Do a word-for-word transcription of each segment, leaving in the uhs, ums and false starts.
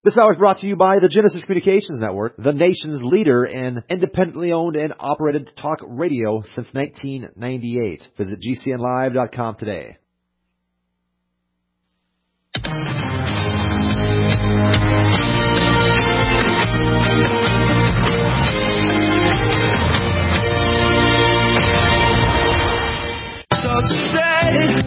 This hour is brought to you by the Genesis Communications Network, the nation's leader in independently owned and operated talk radio since nineteen ninety-eight. Visit G C N live dot com today. Today,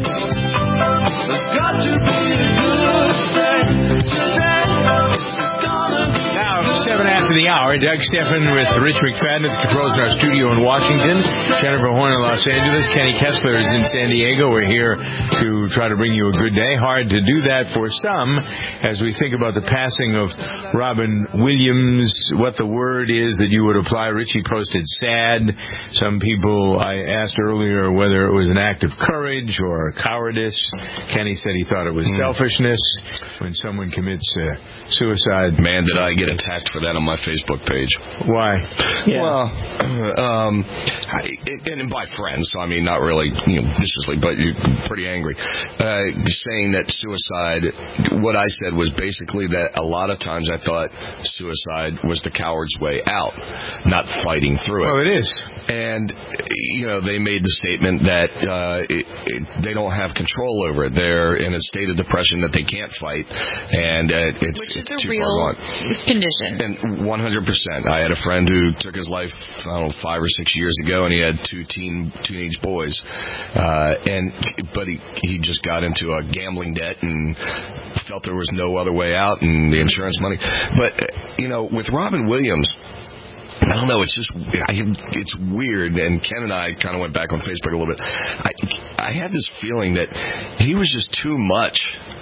there's got to be a good day. Today, it's gonna be now, seven after the hour, Doug Steffen with Rich McFadden at the controls in our studio in Washington. Jennifer Horn in Los Angeles. Kenny Kessler is in San Diego. We're here to try to bring you a good day. Hard to do that for some as we think about the passing of Robin Williams, what the word is that you would apply. Richie posted sad. Some people, I asked earlier whether it was an act of courage or cowardice. Kenny said he thought it was mm. selfishness when someone commits uh, suicide. Man, did I get attacked for that on my Facebook page. Why? Yeah. Well, um, I, and by friends, so I mean not really, you know, viciously, but pretty angry, uh, saying that suicide, what I said was basically that a lot of times I thought suicide was the coward's way out, not fighting through it. Well, it is. And, you know, they made the statement that uh, it, it, they don't have control over it. They're in a state of depression that they can't fight, and uh, it's, Which is it's a too real far gone. Condition. And one hundred percent. I had a friend who took his life, I don't know, five or six years ago, and he had two teen teenage boys. Uh, and but he he just got into a gambling debt and felt there was no other way out, and the insurance money. But, you know, with Robin Williams, I don't know, it's just, I, it's weird, and Ken and I kind of went back on Facebook a little bit. I, I had this feeling that he was just too much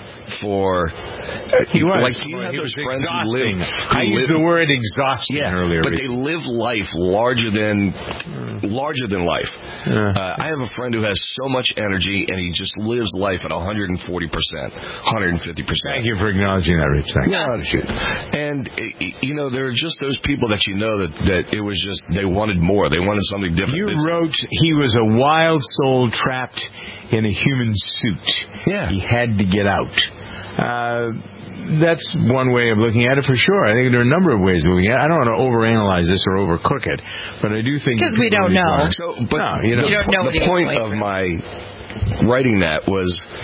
for, he was. Like, you well, have those friends exhausting. who live, who I used live, the word exhausting yeah, earlier. but they live life larger than, larger than life. Yeah. Uh, I have a friend who has so much energy, and he just lives life at one hundred forty percent, one hundred fifty percent. Thank you for acknowledging that, Rich. Thank yeah, you. And, you know, there are just those people that you know that, that it was just, they wanted more. They wanted something different. You it's, wrote he was a wild soul trapped in a human suit. Yeah. He had to get out. Uh, that's one way of looking at it for sure. I think there are a number of ways of looking at it. I don't want to overanalyze this or overcook it, but I do think... Because we don't know. So, but no, you, know, you don't know the point of my writing that was...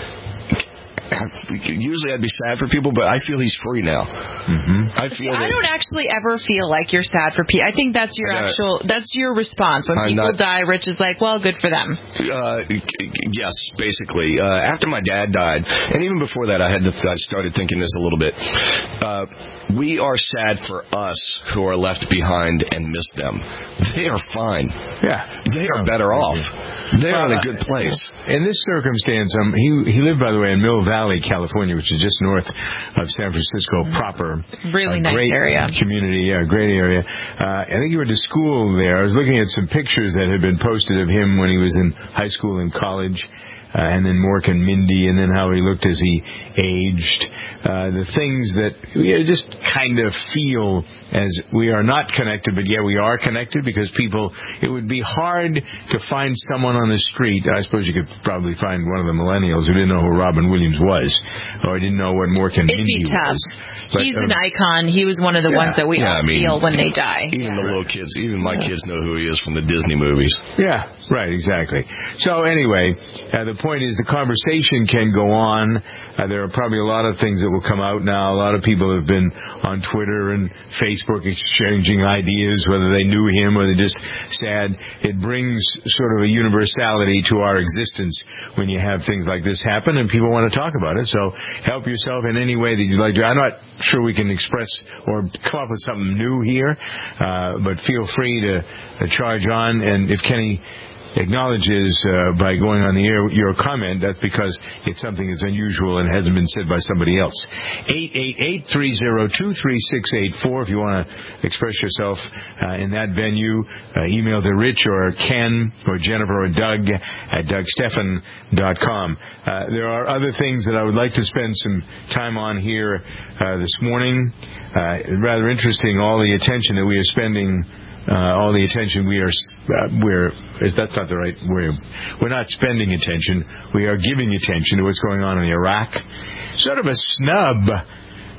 Usually I'd be sad for people, but I feel he's free now. Mm-hmm. I feel. I don't actually ever feel like you're sad for people. I think that's your actual, that's your response when I'm people not, die. Rich is like, well, good for them. Uh, yes, basically. Uh, after my dad died, and even before that, I had to, I started thinking this a little bit. Uh, we are sad for us who are left behind and miss them. They are fine. Yeah, they are better off. They're well, in a good place. In this circumstance, um, he he lived, by the way, in Mill Valley, California, which is just north of San Francisco proper. Really a nice great area. Community, yeah, great area. Uh, I think he went to school there. I was looking at some pictures that had been posted of him when he was in high school and college. Uh, and then Mork and Mindy, and then how he looked as he aged. Uh, the things that we just kind of feel as we are not connected, but yeah, we are connected because people, it would be hard to find someone on the street. I suppose you could probably find one of the millennials who didn't know who Robin Williams was, or didn't know what Mork and It'd Mindy be tough. was. But, He's um, an icon. He was one of the yeah, ones that we yeah, all I mean, feel when they die. Even yeah. the little kids, even my kids know who he is from the Disney movies. Yeah, right, exactly. So anyway, uh, the point is the conversation can go on. Uh, there are probably a lot of things that will come out now. A lot of people have been on Twitter and Facebook exchanging ideas, whether they knew him or they're just sad. It brings sort of a universality to our existence when you have things like this happen and people want to talk about it. So help yourself in any way that you'd like to. I'm not sure we can express or come up with something new here, uh, but feel free to, to charge on. And if Kenny acknowledges uh, by going on the air your comment, that's because it's something that's unusual and hasn't been said by somebody else. eight eight eight, three oh two, three six eight four if you want to express yourself uh, in that venue. Uh, email to Rich or Ken or Jennifer or Doug at doug steffen dot com. Uh, there are other things that I would like to spend some time on here uh, this morning. Uh, rather interesting, all the attention that we are spending Uh, all the attention we are, uh, we're, is that's not the right word. We're not spending attention. We are giving attention to what's going on in Iraq. Sort of a snub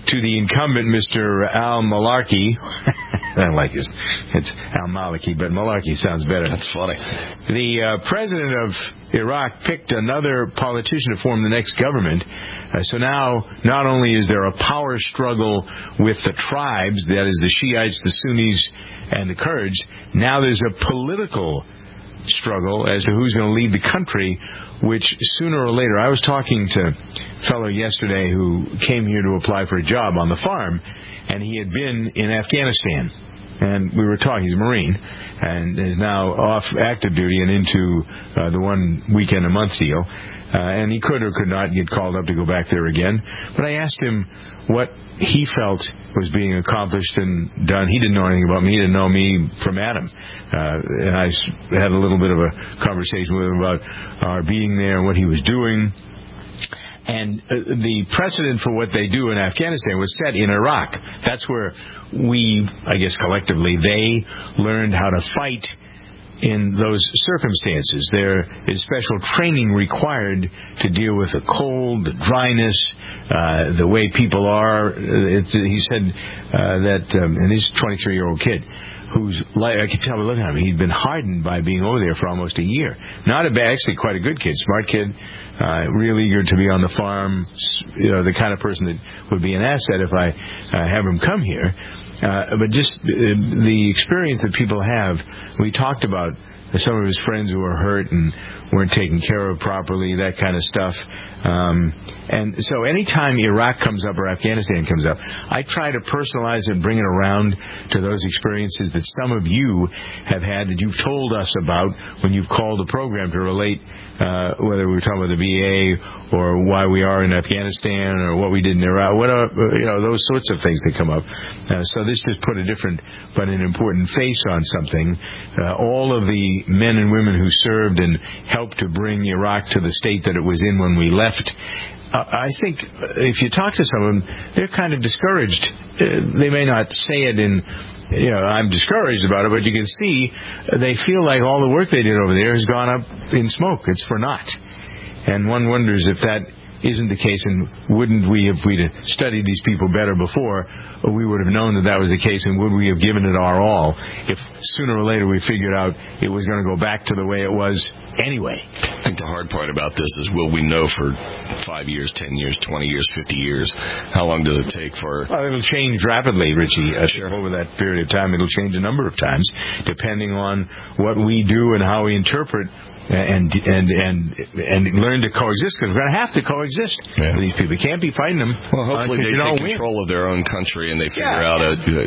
to the incumbent, Mister Al-Maliki. I like his. It's Al-Maliki, but Maliki sounds better. That's funny. The uh, president of Iraq picked another politician to form the next government. Uh, so now, not only is there a power struggle with the tribes, that is the Shiites, the Sunnis, and the Kurds, now there's a political struggle as to who's going to lead the country, which sooner or later, I was talking to a fellow yesterday who came here to apply for a job on the farm, and he had been in Afghanistan. And we were talking, he's a Marine, and is now off active duty and into uh, the one weekend a month deal. Uh, and he could or could not get called up to go back there again. But I asked him what he felt was being accomplished and done. He didn't know anything about me. He didn't know me from Adam. Uh, and I had a little bit of a conversation with him about our being there and what he was doing. And uh, the precedent for what they do in Afghanistan was set in Iraq. That's where we, I guess collectively, they learned how to fight in those circumstances. There is special training required to deal with the cold, the dryness, uh, the way people are. It, he said uh, that, um, and he's a twenty-three-year-old kid, who's, like, I could tell by looking at him, he'd been hardened by being over there for almost a year. Not a bad, actually quite a good kid, smart kid, uh, real eager to be on the farm, you know, the kind of person that would be an asset if I uh, have him come here. Uh, but just uh, the experience that people have, we talked about some of his friends who were hurt and weren't taken care of properly, that kind of stuff. Um, and so anytime Iraq comes up or Afghanistan comes up, I try to personalize it and bring it around to those experiences that some of you have had, that you've told us about when you've called the program to relate, uh, whether we were talking about the V A or why we are in Afghanistan or what we did in Iraq, whatever, you know, those sorts of things that come up. Uh, so this just put a different but an important face on something. Uh, all of the men and women who served and helped to bring Iraq to the state that it was in when we left, uh, I think if you talk to some of them, they're kind of discouraged. Uh, they may not say it in, you know, I'm discouraged about it, but you can see they feel like all the work they did over there has gone up in smoke. It's for naught. And one wonders if that isn't the case, and wouldn't we, if we'd studied these people better before, we would have known that that was the case, and would we have given it our all if sooner or later we figured out it was going to go back to the way it was anyway? I think the hard part about this is, will we know for five years, ten years, twenty years, fifty years? How long does it take for... Well, it'll change rapidly, Richie. I sure. think over that period of time, it'll change a number of times, depending on what we do and how we interpret and and and and learn to coexist, because we're going to have to coexist yeah. with these people. We can't be fighting them. Well, hopefully uh, they take win. control of their own country and they figure yeah. out a, a,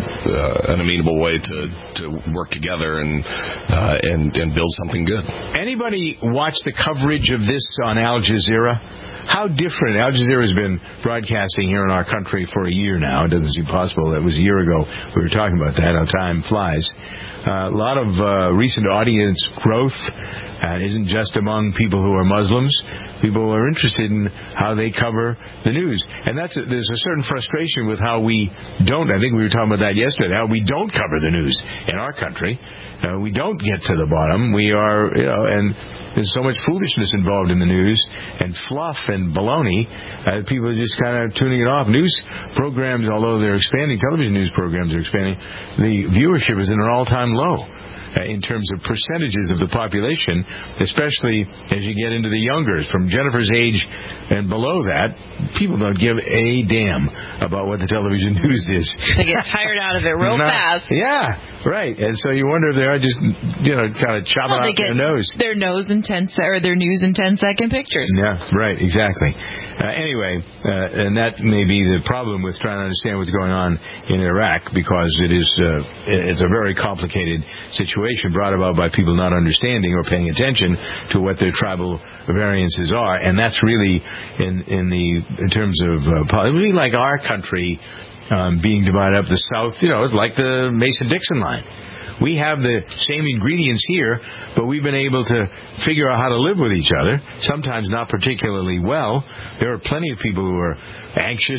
a, an amenable way to, to work together and uh, and and build something good. Anybody watch the coverage of this on Al Jazeera? How different. Al Jazeera has been broadcasting here in our country for a year now. It doesn't seem possible. That was a year ago we were talking about that, how time flies. Uh, a lot of uh, recent audience growth. And it isn't just among people who are Muslims. People are interested in how they cover the news. And that's a, there's a certain frustration with how we don't, I think we were talking about that yesterday, how we don't cover the news in our country. Uh, we don't get to the bottom. We are, you know, and there's so much foolishness involved in the news and fluff and baloney. Uh, people are just kind of tuning it off. News programs, although they're expanding, television news programs are expanding, the viewership is in an all-time low. Uh, in terms of percentages of the population, especially as you get into the youngers. From Jennifer's age and below that, people don't give a damn about what the television news is. They get tired out of it real Not, fast. Yeah, right. And so you wonder if they are just, you know, kind of chopping well, off their nose. Their nose in ten se- or their news in ten second pictures. Yeah, right, exactly. Uh, anyway, uh, and that may be the problem with trying to understand what's going on in Iraq, because it is uh, it's a very complicated situation brought about by people not understanding or paying attention to what their tribal variances are, and that's really in in the in terms of uh, really like our country um, being divided up. The South, you know, it's like the Mason-Dixon line. We have the same ingredients here, but we've been able to figure out how to live with each other, sometimes not particularly well. There are plenty of people who are anxious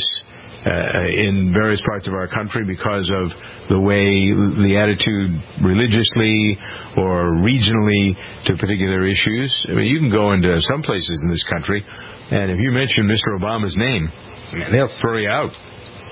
uh, in various parts of our country because of the way the attitude religiously or regionally to particular issues. I mean, you can go into some places in this country, and if you mention Mister Obama's name, they'll throw you out.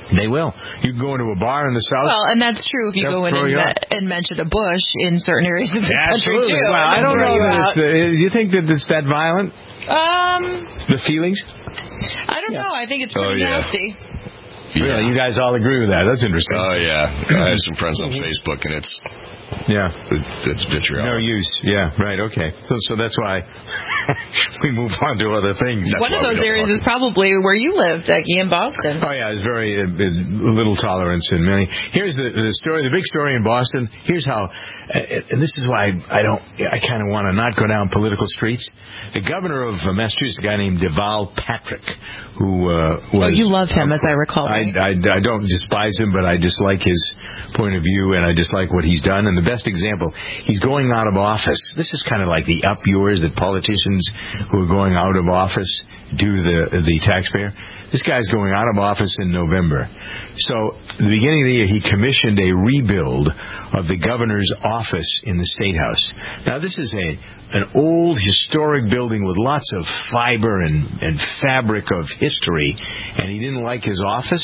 They will. You can go into a bar in the South. Well, and that's true if you They'll go in and, throw you me- and mention a bush in certain areas of the Yeah, country, absolutely. too. Well, I don't know You that out. it's, uh, do you think that it's that violent? Um, The feelings? I don't know. I think it's Oh, pretty yeah. nasty. Really? You guys all agree with that? That's interesting. Oh, yeah. I have some friends on Facebook, and it's Yeah. it's vitriol. No use. Yeah, right, okay. So, so that's why we move on to other things. One of those areas is probably where you live, Becky, in Boston. Oh, yeah, there's very uh, little tolerance in many. Here's the, the story, the big story in Boston. Here's how, uh, and this is why I don't, I kind of want to not go down political streets. The governor of uh, Massachusetts, a guy named Deval Patrick, who uh, was... Oh, you love him, as I recall. I, Right? I, I don't despise him, but I dislike his point of view, and I dislike what he's done. And the best example, he's going out of office. This is kind of like the up yours that politicians who are going out of office do to the, the taxpayer. This guy's going out of office in November. So at the beginning of the year, he commissioned a rebuild of the governor's office in the State House. Now, this is a an old historic building with lots of fiber and, and fabric of history, and he didn't like his office.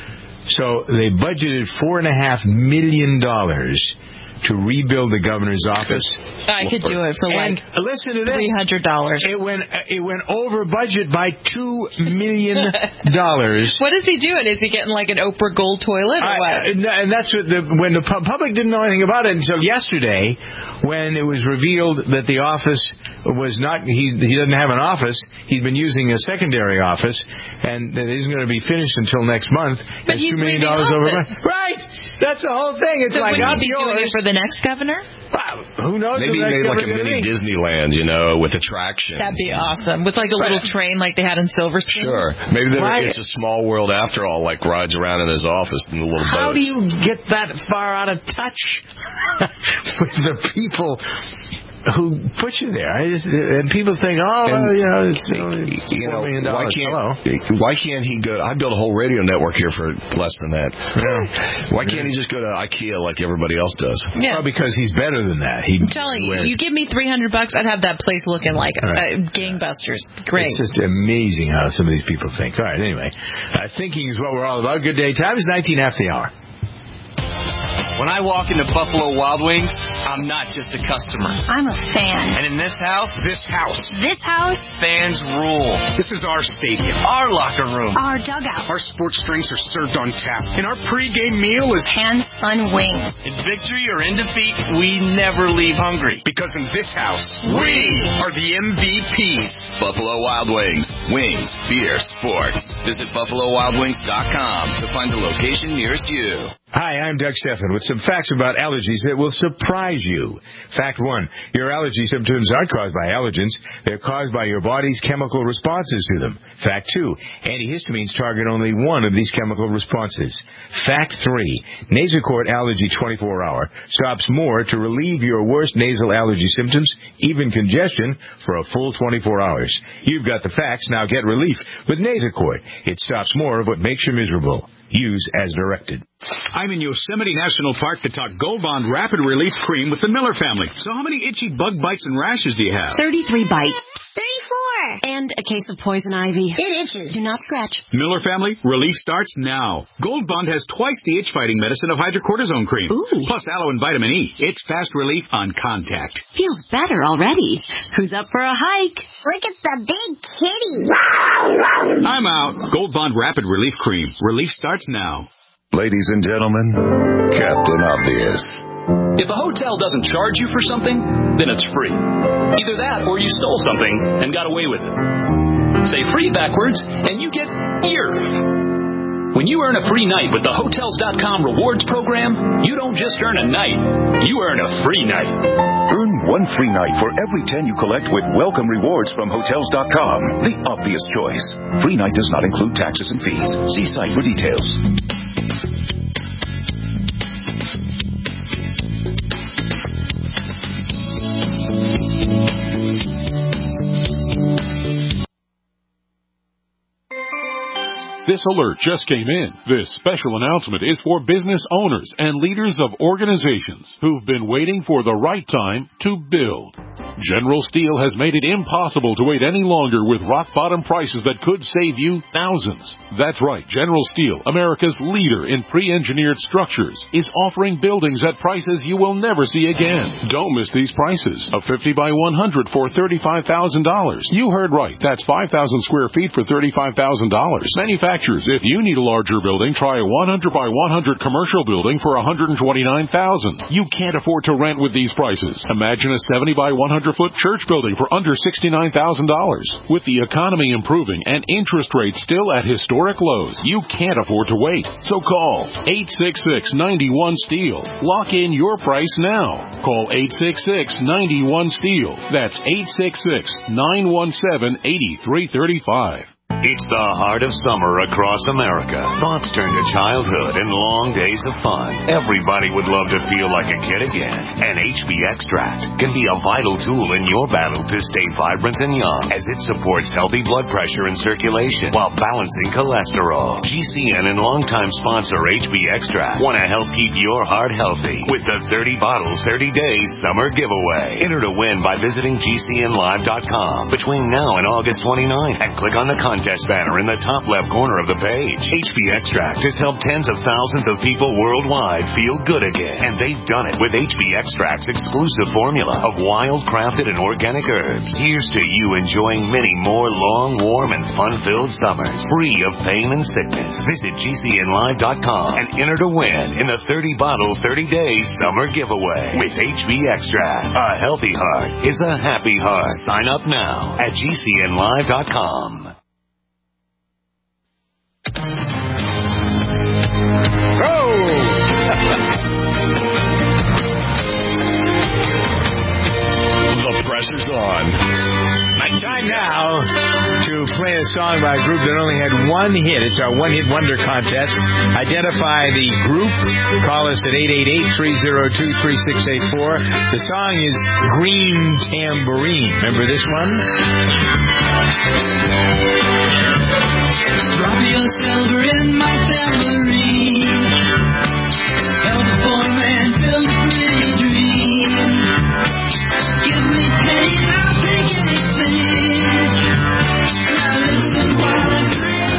So they budgeted four and a half million dollars to rebuild the governor's office. I could do it for and like listen to this. three hundred dollars. It went it went over budget by two million dollars. What is he doing? Is he getting like an Oprah Gold toilet or what? I, and that's what the when the public didn't know anything about it until yesterday, when it was revealed that the office was not he he doesn't have an office. He'd been using a secondary office, and that isn't going to be finished until next month. But That's he's two million leaving dollars over. office. Right. That's the whole thing. It's So like wouldn't up he be doing yours. it for the next governor? Wow, who knows? Maybe who he made that's like a gonna mini be. Disneyland, you know, with attractions. That'd be awesome. With like a little train like they had in Silver Spoon. Sure. Maybe then Why- it's a small world after all, like rides around in his office in the little How boats. do you get that far out of touch with the people who put you there? I just, and people think, oh, And, well, you know, it's you know, four million why dollars. can't Hello. why can't he go? I built a whole radio network here for less than that. Yeah. Why can't he just go to IKEA like everybody else does? Yeah. Well, because he's better than that. He, I'm telling you, you give me three hundred bucks, I'd have that place looking like Right. uh, gangbusters. Great. It's just amazing how some of these people think. All right, anyway. Uh, thinking is what we're all about. Good day. Time is nineteen after the hour. When I walk into Buffalo Wild Wings, I'm not just a customer. I'm a fan. And in this house, this house, This house, fans rule. This is our stadium, our locker room. our dugout, Our sports drinks are served on tap. And our pregame meal is... Hands Fun Wings. In victory or in defeat, we never leave hungry. Because in this house, we are the M V Ps. Buffalo Wild Wings. Wings, beer, sports. Visit buffalo wild wings dot com to find the location nearest you. Hi, I'm Doug Stephan with some facts about allergies that will surprise you. Fact one, your allergy symptoms aren't caused by allergens. They're caused by your body's chemical responses to them. Fact two, antihistamines target only one of these chemical responses. Fact three, Nasacort Allergy twenty-four hour stops more to relieve your worst nasal allergy symptoms, even congestion, for a full twenty-four hours. You've got the facts, now get relief with Nasacort. It stops more of what makes you miserable. Use as directed. I'm in Yosemite National Park to talk Gold Bond Rapid Relief Cream with the Miller family. So how many itchy bug bites and rashes do you have? thirty-three bites. thirty-four. And a case of poison ivy. It itches. Do not scratch. Miller family, relief starts now. Gold Bond has twice the itch-fighting medicine of hydrocortisone cream. Ooh. Plus aloe and vitamin E. It's fast relief on contact. Feels better already. Who's up for a hike? Look at the big kitty. I'm out. Gold Bond Rapid Relief Cream. Relief starts now. Ladies and gentlemen, Captain Obvious. If a hotel doesn't charge you for something, then it's free. Either that or you stole something and got away with it. Say free backwards and you get ear. When you earn a free night with the Hotels dot com rewards program, you don't just earn a night, you earn a free night. Earn one free night for every ten you collect with welcome rewards from Hotels dot com. The obvious choice. Free night does not include taxes and fees. See site for details. This alert just came in. This special announcement is for business owners and leaders of organizations who've been waiting for the right time to build. General Steel has made it impossible to wait any longer with rock-bottom prices that could save you thousands. That's right, General Steel, America's leader in pre-engineered structures, is offering buildings at prices you will never see again. Don't miss these prices. A fifty by one hundred for thirty-five thousand dollars. You heard right. That's five thousand square feet for thirty-five thousand dollars. Manufacturers, if you need a larger building, try a one hundred by one hundred commercial building for one hundred twenty-nine thousand dollars. You can't afford to rent with these prices. Imagine a seventy by one hundred foot church building for under sixty-nine thousand dollars. With the economy improving and interest rates still at historic lows, you can't afford to wait. So call eight six six, nine one, STEEL. Lock in your price now. Call eight six six, nine one, STEEL. That's eight six six, nine one seven, eight three three five. It's the heart of summer across America. Thoughts turn to childhood and long days of fun. Everybody would love to feel like a kid again. And H B Extract can be a vital tool in your battle to stay vibrant and young, as it supports healthy blood pressure and circulation while balancing cholesterol. G C N and longtime sponsor H B Extract want to help keep your heart healthy with the thirty bottles, thirty days summer giveaway. Enter to win by visiting G C N live dot com between now and August twenty-ninth and click on the contest banner in the top left corner of the page. H B Extract has helped tens of thousands of people worldwide feel good again, and they've done it with H B Extract's exclusive formula of wild, crafted, and organic herbs. Here's to you enjoying many more long, warm, and fun-filled summers, free of pain and sickness. Visit G C N live dot com and enter to win in the thirty bottle, thirty days summer giveaway with H B Extract. A healthy heart is a happy heart. Sign up now at G C N live dot com. The pressure's on. My time now to play a song by a group that only had one hit. It's our one-hit wonder contest. Identify the group. Call us at eight eight eight, three oh two, three six eight four. The song is Green Tambourine. Remember this one? Drop your silver in my tambourine. Help a poor man build a pretty dream. Give me pennies, I'll take anything. Now listen while I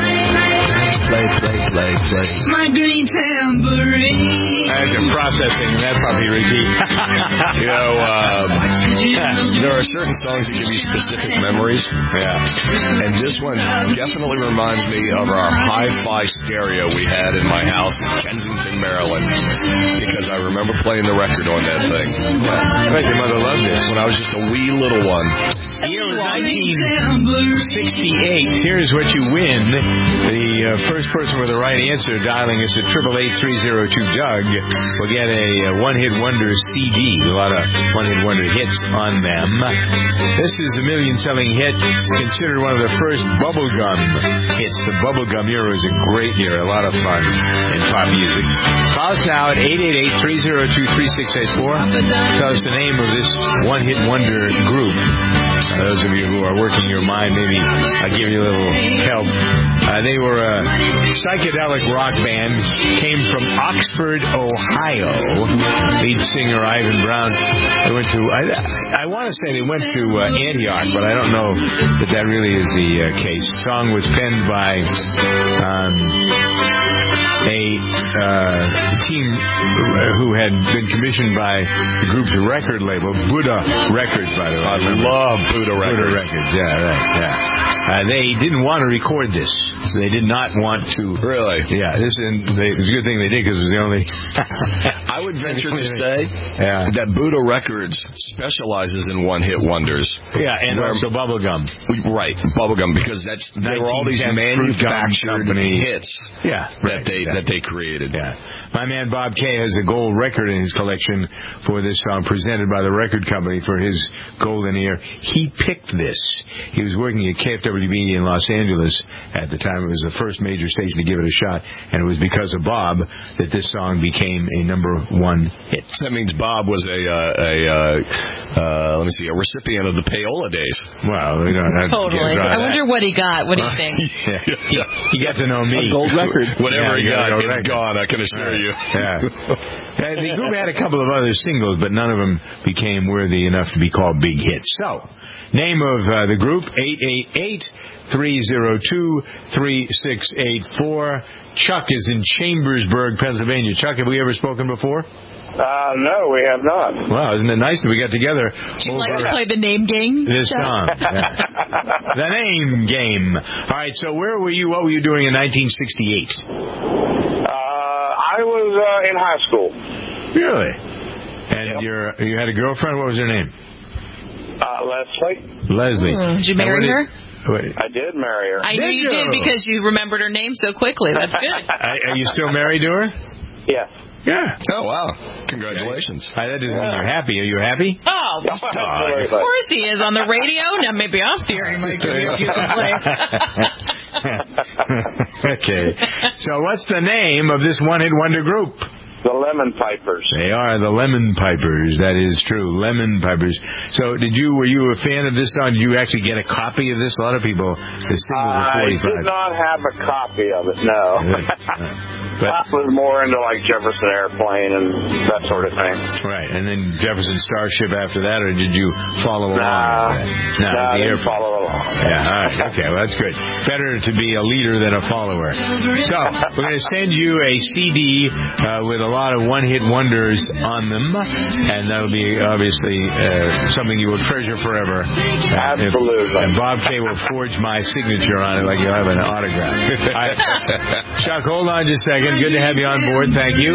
play, play, play, play. My green tambourine. As you're processing, that probably repeat. You know, um, there are certain songs that give you specific memories. Yeah. And this one definitely reminds me of our hi-fi stereo we had in my house in Kensington, Maryland. Because I remember playing the record on that thing. I bet your mother loved this. When I was just a wee little one. The year was nineteen sixty-eight. Here's what you win. The uh, first person with the right answer dialing us at eight eight eight, three oh two, Doug will get a uh, one-hit wonder C D. A lot of one-hit wonder hits on them. This is a million-selling hit, considered one of the first bubblegum hits. The bubblegum era was a great year, a lot of fun in pop music. Call us now at eight eight eight, three oh two, three six eight four. Tell us the name of this one-hit wonder group. Uh, those of you who are working your mind, maybe I'll give you a little help. Uh, they were a psychedelic rock band, came from Oxford, Ohio. Lead singer Ivan Brown. They went to, I, I want to say they went to uh, Antioch, but I don't know that that really is the uh, case. The song was penned by um, a uh, team who had been commissioned by the group's record label, Buddha Records, by the way. I love Buddha Records. Buddha Records, yeah, right, yeah. Uh, they didn't want to record this. They did not want to. Really? Yeah, this and they, it was a good thing they did because it was the only. I would venture to say yeah. that Buddha Records specializes in one-hit wonders. Yeah, and where, also bubblegum. Right, bubblegum, because that's there were all these manufactured hits yeah, that right, they exactly. that they created. Yeah. My man Bob Kay has a gold record in his collection for this song, presented by the record company for his golden ear. He picked this. He was working at K F W B in Los Angeles at the time. It was the first major station to give it a shot, and it was because of Bob that this song became a number one hit. So that means Bob was a, uh, a uh, uh, let me see, a recipient of the payola days. Well, we don't have totally. to I wonder what he got. What do you think? yeah. Yeah. He got to know me. A gold record. Whatever yeah, he got, it's record. gone, I can assure right. you. Yeah. uh, the group had a couple of other singles, but none of them became worthy enough to be called big hits. So, name of uh, the group, eight eight eight, three oh two, three six eight four. Chuck is in Chambersburg, Pennsylvania. Chuck, have we ever spoken before? Uh, no, we have not. Wow, isn't it nice that we got together? Would you like to play the name game? This song. Yeah. The name game. All right, so where were you? What were you doing in nineteen sixty-eight? Uh, I was uh, in high school. Really? And yep. you're, you had a girlfriend? What was her name? Uh, Leslie. Leslie. Hmm. Did you marry did, her? Wait. I did marry her. I did knew you, you did because you remembered her name so quickly. That's good. Are you still married to her? Yes. Yeah. Oh, wow. Congratulations. Hi, that doesn't mean you're happy. Are you happy? Oh, of course he is on the radio. Now, maybe off the air he might give you a few complaints. Okay. So what's the name of this one-hit wonder group? The Lemon Pipers. They are the Lemon Pipers. That is true. Lemon Pipers. So did you, were you a fan of this song? Did you actually get a copy of this? A lot of people, the singles are forty-five. I did not have a copy of it, no. But I was more into like Jefferson Airplane and that sort of thing. Right, and then Jefferson Starship after that, or did you follow along? Nah, no, nah, the I didn't airplane. follow along. Yeah, all right, okay, well that's good. Better to be a leader than a follower. So we're going to send you a C D uh, with a lot of one-hit wonders on them, and that'll be obviously uh, something you will treasure forever. Uh, Absolutely. If, and Bob Kay will forge my signature on it like you'll have an autograph. Right. Chuck, hold on just a second. Good to have you on board. Thank you.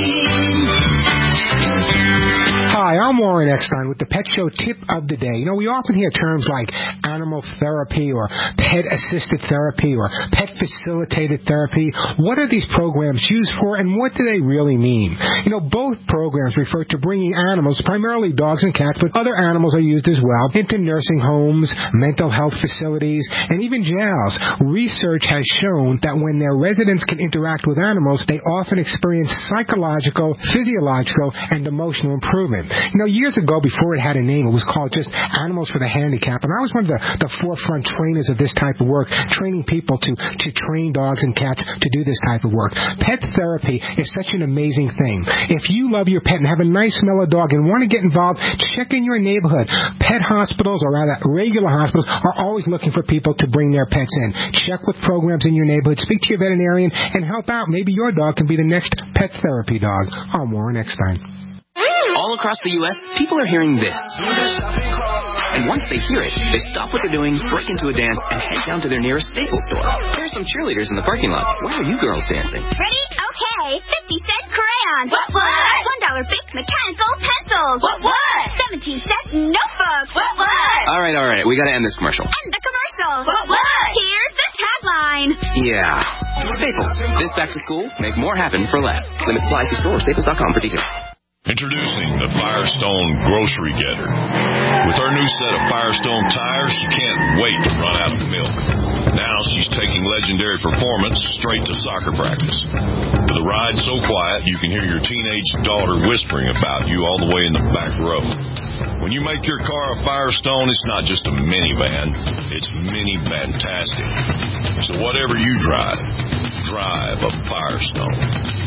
Hi, I'm Warren Eckstein with the Pet Show Tip of the Day. You know, we often hear terms like animal therapy or pet-assisted therapy or pet-facilitated therapy. What are these programs used for, and what do they really mean? You know, both programs refer to bringing animals, primarily dogs and cats, but other animals are used as well, into nursing homes, mental health facilities, and even jails. Research has shown that when their residents can interact with animals, they often experience psychological, physiological, and emotional improvement. You know, years ago, before it had a name, it was called just Animals for the Handicapped, and I was one of the, the forefront trainers of this type of work, training people to, to train dogs and cats to do this type of work. Pet therapy is such an amazing thing. If you love your pet and have a nice mellow dog and want to get involved, check in your neighborhood. Pet hospitals, or rather regular hospitals, are always looking for people to bring their pets in. Check with programs in your neighborhood, speak to your veterinarian, and help out. Maybe your dog can be the next pet therapy dog. I'm Warren Eckstein. All across the U S, people are hearing this. And once they hear it, they stop what they're doing, break into a dance, and head down to their nearest Staples store. There's some cheerleaders in the parking lot. Why are you girls dancing? Ready? Okay. fifty cent crayons. What, what? one dollar big mechanical pencils. What, what? seventeen cent notebooks. What, what? All right, all right. We got to end this commercial. And the commercial. What, what? Here's the tagline. Yeah. Staples. This back to school, make more happen for less. Limit supplies to store. Staples dot com for details. Introducing the Firestone Grocery Getter. With her new set of Firestone tires, she can't wait to run out of milk. Now she's taking legendary performance straight to soccer practice. With a ride so quiet, you can hear your teenage daughter whispering about you all the way in the back row. When you make your car a Firestone, it's not just a minivan, it's mini-fantastic. So whatever you drive, drive a Firestone.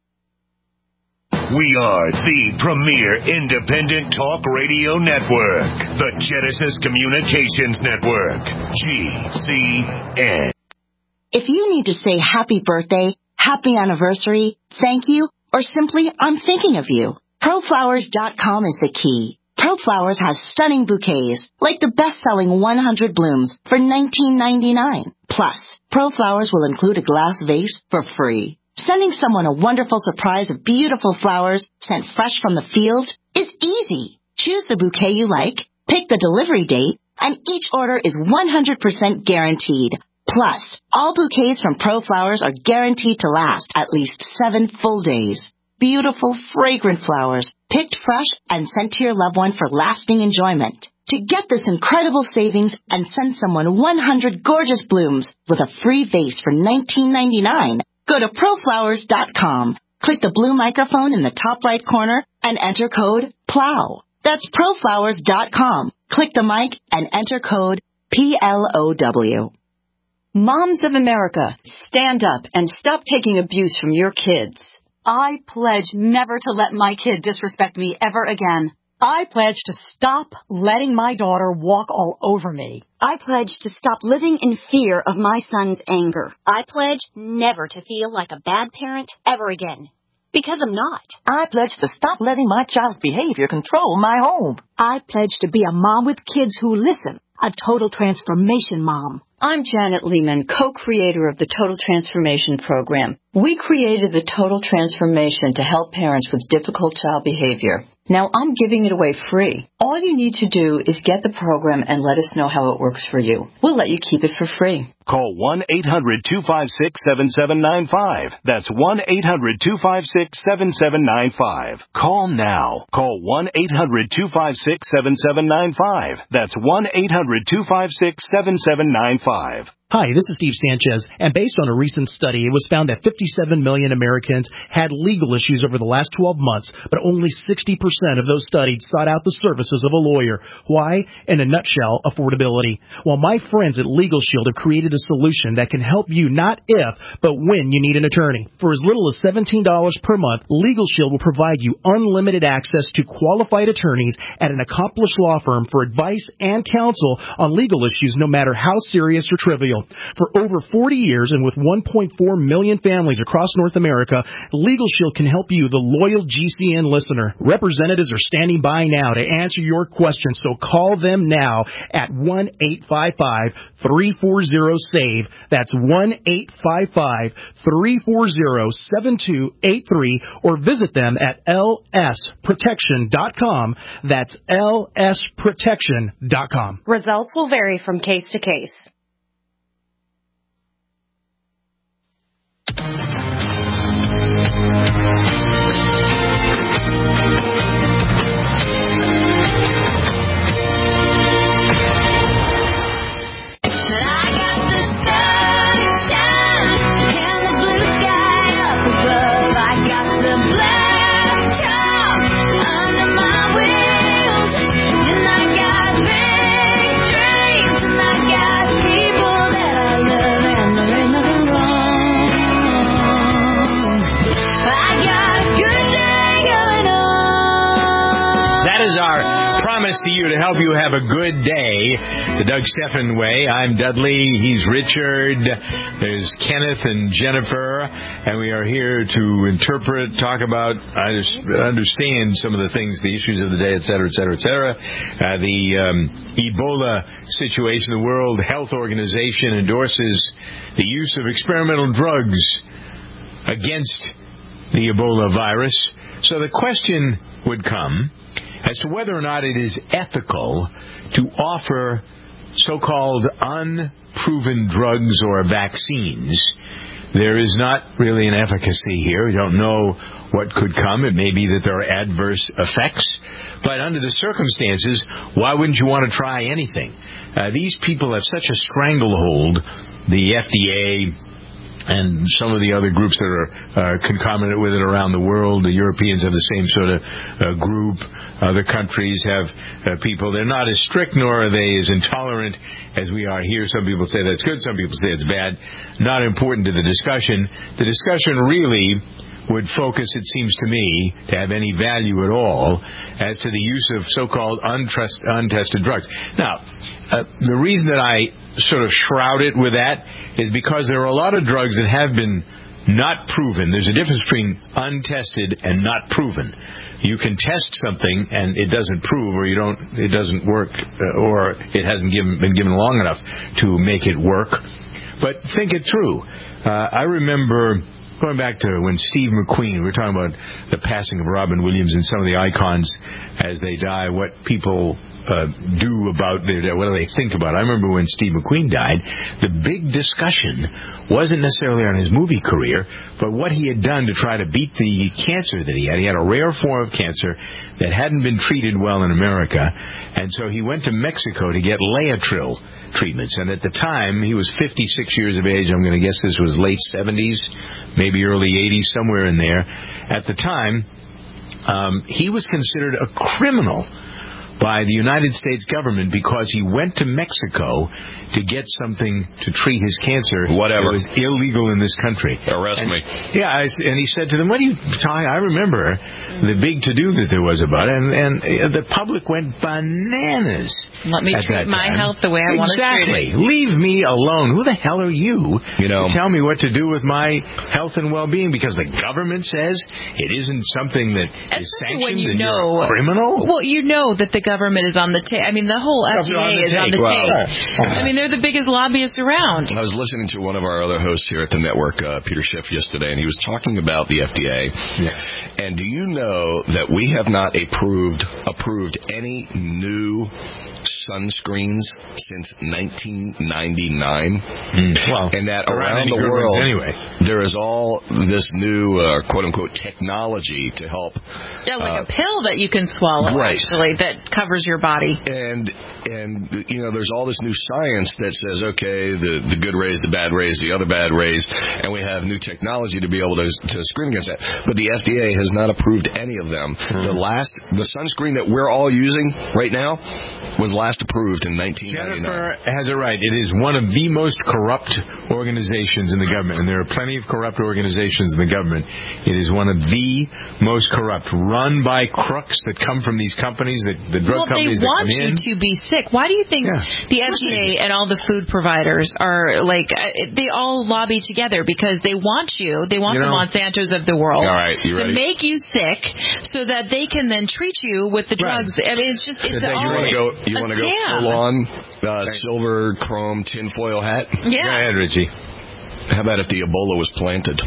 We are the premier independent talk radio network, the Genesis Communications Network, G C N. If you need to say happy birthday, happy anniversary, thank you, or simply I'm thinking of you, Pro Flowers dot com is the key. ProFlowers has stunning bouquets, like the best-selling one hundred blooms for nineteen ninety-nine. Plus, ProFlowers will include a glass vase for free. Sending someone a wonderful surprise of beautiful flowers sent fresh from the field is easy. Choose the bouquet you like, pick the delivery date, and each order is one hundred percent guaranteed. Plus, all bouquets from ProFlowers are guaranteed to last at least seven full days. Beautiful, fragrant flowers, picked fresh and sent to your loved one for lasting enjoyment. To get this incredible savings and send someone one hundred gorgeous blooms with a free vase for nineteen ninety-nine, go to proflowers dot com. Click the blue microphone in the top right corner and enter code PLOW. That's proflowers dot com. Click the mic and enter code P L O W. Moms of America, stand up and stop taking abuse from your kids. I pledge never to let my kid disrespect me ever again. I pledge to stop letting my daughter walk all over me. I pledge to stop living in fear of my son's anger. I pledge never to feel like a bad parent ever again. Because I'm not. I pledge to stop letting my child's behavior control my home. I pledge to be a mom with kids who listen. A total transformation mom. I'm Janet Lehman, co-creator of the Total Transformation Program. We created the Total Transformation to help parents with difficult child behavior. Now I'm giving it away free. All you need to do is get the program and let us know how it works for you. We'll let you keep it for free. Call one eight hundred two five six seven seven nine five. That's one eight hundred two five six seven seven nine five. Call now. Call one eight hundred two five six seven seven nine five. That's one eight hundred two five six seven seven nine five. Hi, this is Steve Sanchez, and based on a recent study, it was found that fifty-seven million Americans had legal issues over the last twelve months, but only sixty percent of those studied sought out the services of a lawyer. Why? In a nutshell, affordability. Well, my friends at Legal Shield have created a solution that can help you not if, but when you need an attorney. For as little as seventeen dollars per month, Legal Shield will provide you unlimited access to qualified attorneys at an accomplished law firm for advice and counsel on legal issues, no matter how serious or trivial. For over forty years and with one point four million families across North America, Legal Shield can help you, the loyal G C N listener. Representatives are standing by now to answer your questions, so call them now at one eight five five three four zero SAVE. That's one eight five five three four zero seven two eight three, or visit them at L S protection dot com. That's L S protection dot com. Results will vary from case to case. To you to help you have a good day, the Doug Stephan way. I'm Dudley. He's Richard. There's Kenneth and Jennifer, and we are here to interpret, talk about, understand some of the things, the issues of the day, et cetera, et cetera, et cetera. Uh, the um, Ebola situation. The World Health Organization endorses the use of experimental drugs against the Ebola virus. So the question would come as to whether or not it is ethical to offer so-called unproven drugs or vaccines. There is not really an efficacy here. We don't know what could come. It may be that there are adverse effects. But under the circumstances, why wouldn't you want to try anything? Uh, these people have such a stranglehold, the F D A and some of the other groups that are uh, concomitant with it around the world. The Europeans have the same sort of uh, group. Other countries have uh, people. They're not as strict, nor are they as intolerant as we are here. Some people say that's good. Some people say it's bad. Not important to the discussion. The discussion really would focus, it seems to me, to have any value at all, as to the use of so-called untrust, untested drugs. Now, uh, the reason that I sort of shroud it with that is because there are a lot of drugs that have been not proven. There's a difference between untested and not proven. You can test something and it doesn't prove, or you don't, it doesn't work, uh, or it hasn't given, been given long enough to make it work. But think it through. Uh, I remember going back to when Steve McQueen, we were talking about the passing of Robin Williams and some of the icons as they die, what people uh, do about their death, what do they think about it. I remember when Steve McQueen died, the big discussion wasn't necessarily on his movie career, but what he had done to try to beat the cancer that he had. He had a rare form of cancer that hadn't been treated well in America, and so he went to Mexico to get Laetrile treatments. And at the time, he was fifty-six years of age. I'm going to guess this was late seventies, maybe early eighties, somewhere in there. At the time, um, he was considered a criminal by the United States government because he went to Mexico to get something to treat his cancer. Whatever. It was illegal in this country. Arrest and, me. Yeah, I, and he said to them, what are you talking? I remember the big to-do that there was about it, and, and the public went bananas. Let me treat my health the way I want to treat Exactly. it. Leave me alone. Who the hell are you, you know, to tell me what to do with my health and well-being? Because the government says it isn't something that is sanctioned when you and know, you're a criminal? Well, you know that the government is on the tape. I mean, the whole F D A is on the tape. I mean, they're the biggest lobbyists around. I was listening to one of our other hosts here at the network, uh, Peter Schiff, yesterday, and he was talking about the F D A. Yeah. And do you know that we have not approved approved any new sunscreens since nineteen ninety-nine? Mm. Well, and that around around the world, anyway. there is all this new uh, quote-unquote technology to help. Yeah, like uh, a pill that you can swallow, right. actually, that covers your body. And, and you know, there's all this new science that says, okay, the, the good rays, the bad rays, the other bad rays, and we have new technology to be able to, to screen against that. But the F D A has not approved any of them. Mm. The last, the sunscreen that we're all using right now was last approved in nineteen ninety-nine. Jennifer has it right. It is one of the most corrupt organizations in the government, and there are plenty of corrupt organizations in the government. It is one of the most corrupt, run by crooks that come from these companies, that the drug well, companies they want that come in. you to be sick. Why do you think Yeah. the F D A and all the food providers are like, uh, they all lobby together because they want you, they want You the know, Monsantos of the world all right, you to ready? make you sick so that they can then treat you with the Right. drugs. I mean, it's just, it's That all You want to go? You a want to go scam. full on uh, silver chrome tinfoil hat? Yeah. Go ahead, Richie. How about if the Ebola was planted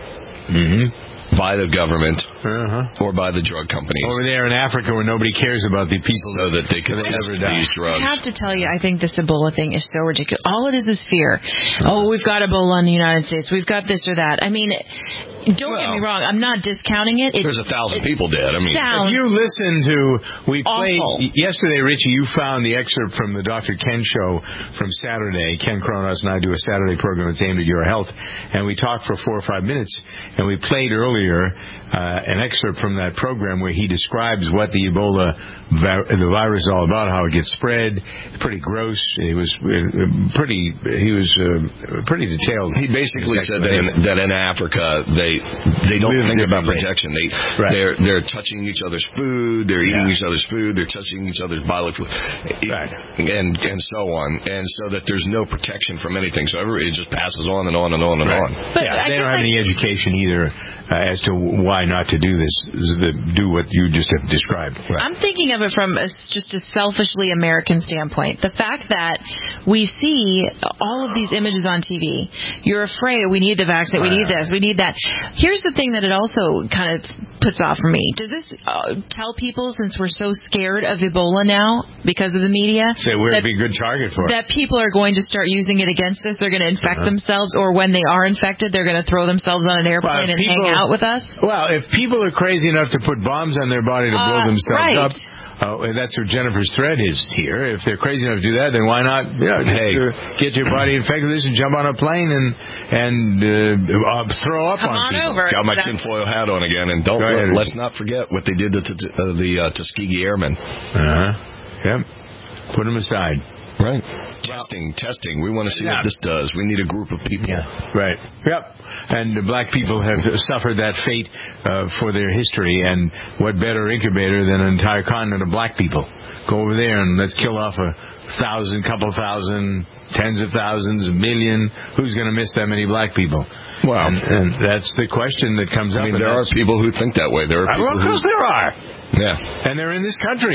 Mm-hmm. by the government uh-huh. or by the drug companies over there in Africa where nobody cares about the people, so that they can that test never die. these drugs? I have to tell you, I think this Ebola thing is so ridiculous. All it is is fear. Oh, we've got Ebola in the United States. We've got this or that. I mean, don't well, get me wrong. I'm not discounting it. it there's a thousand people dead. I mean, sounds if you listen to, we played awful. yesterday, Richie, you found the excerpt from the Doctor Ken show from Saturday. Ken Kronos and I do a Saturday program that's aimed at your health, and we talked for four or five minutes, and we played earlier uh, an excerpt from that program where he describes what the Ebola vi- the virus is all about, how it gets spread. It's pretty gross. He was uh, pretty. He was uh, pretty detailed. he basically said that in, that in Africa they they don't Live think about differently. protection. They Right. they're they're touching each other's food. They're eating Yeah. each other's food. They're touching each other's bodily fluid, Right. and and so on. And so that there's no protection from anything. So everybody just passes on and on and on and Right. on. But yeah, I they guess don't have I- any education either uh, as to why not to do this, the, do what you just have described. I'm thinking of it from a, just a selfishly American standpoint. The fact that we see all of these images on T V, you're afraid, we need the vaccine, we need this, we need that. Here's the thing that it also kind of puts off for me. Does this uh, tell people, since we're so scared of Ebola now because of the media, Say we're that, a big good target for it. that people are going to start using it against us? They're going to infect Uh-huh. themselves, or when they are infected, they're going to throw themselves on an airplane Well, and hang people- out with us? Well, if people are crazy enough to put bombs on their body to blow Uh, themselves right. up, uh, that's what Jennifer's thread is here. If they're crazy enough to do that, then why not you know, Hey. get, your, get your body infected with this and jump on a plane and and uh, uh, throw up Come on, on people? over. Got my Exactly. tinfoil hat on again, and don't Go ahead, let, Richie. let's not forget what they did to, to, to uh, the uh, Tuskegee Airmen. Uh-huh. Yep. Put them aside. Right. Testing, testing. We want to see Yeah. what this does. We need a group of people. Right. Yep. And the black people have suffered that fate uh, for their history, and what better incubator than an entire continent of black people? Go over there and let's kill off a thousand, couple thousand, tens of thousands, a million. Who's going to miss that many black people? Wow. And, and that's the question that comes I up. mean, and there are that's- people who think that way. There are Uh, people well, of who... course there are. Yeah. And they're in this country.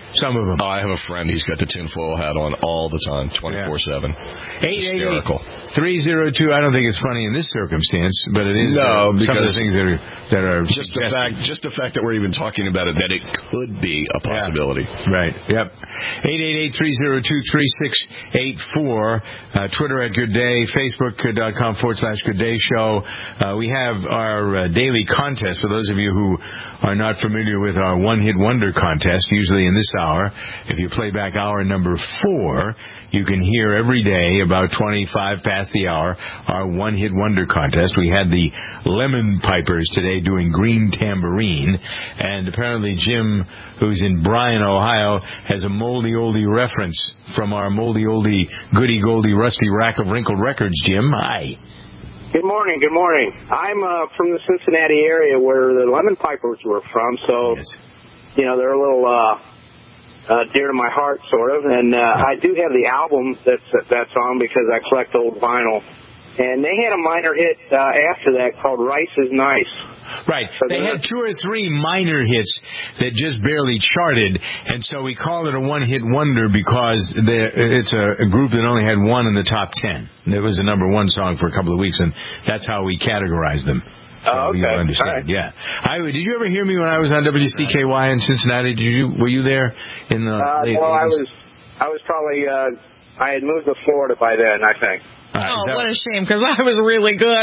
Some of them. Oh, I have a friend. He's got the tinfoil hat on all the time, twenty-four seven. Hysterical. three oh two. I don't think it's funny in this circumstance, but it is. No, uh, because some of the things that are that are just the fact, just the fact that we're even talking about it, that it could be a possibility. Yeah. Right. Yep. eight eight eight, three oh two, three six eight four. Uh, Twitter at Good Day. Facebook.com forward slash Good Day Show. Uh, we have our uh, daily contest for those of you who are not familiar with our One Hit Wonder contest. Usually in this hour, if you play back hour number four, you can hear every day about twenty-five past the hour our One Hit Wonder contest. We had the Lemon Pipers today doing Green Tambourine, and apparently Jim, who's in Bryan, Ohio, has a moldy oldie reference from our moldy oldie goody goldie rusty rack of wrinkled records. Jim, hi. Good morning, good morning. I'm uh, from the Cincinnati area where the Lemon Pipers were from, so, yes. you know, they're a little uh, uh, dear to my heart, sort of. And uh, I do have the album that's that's on because I collect old vinyl. And they had a minor hit uh, after that called Rice is Nice. Right. They had two or three minor hits that just barely charted, and so we call it a one-hit wonder because it's a, a group that only had one in the top ten. It was a number one song for a couple of weeks, and that's how we categorize them. So oh, okay. You understand? Right. Yeah. I, did you ever hear me when I was on W C K Y in Cincinnati? Did you? Were you there in the? Uh, late well, I eighties? was. I was probably. Uh, I had moved to Florida by then, I think. Right, oh, that... what a shame, because I was really good.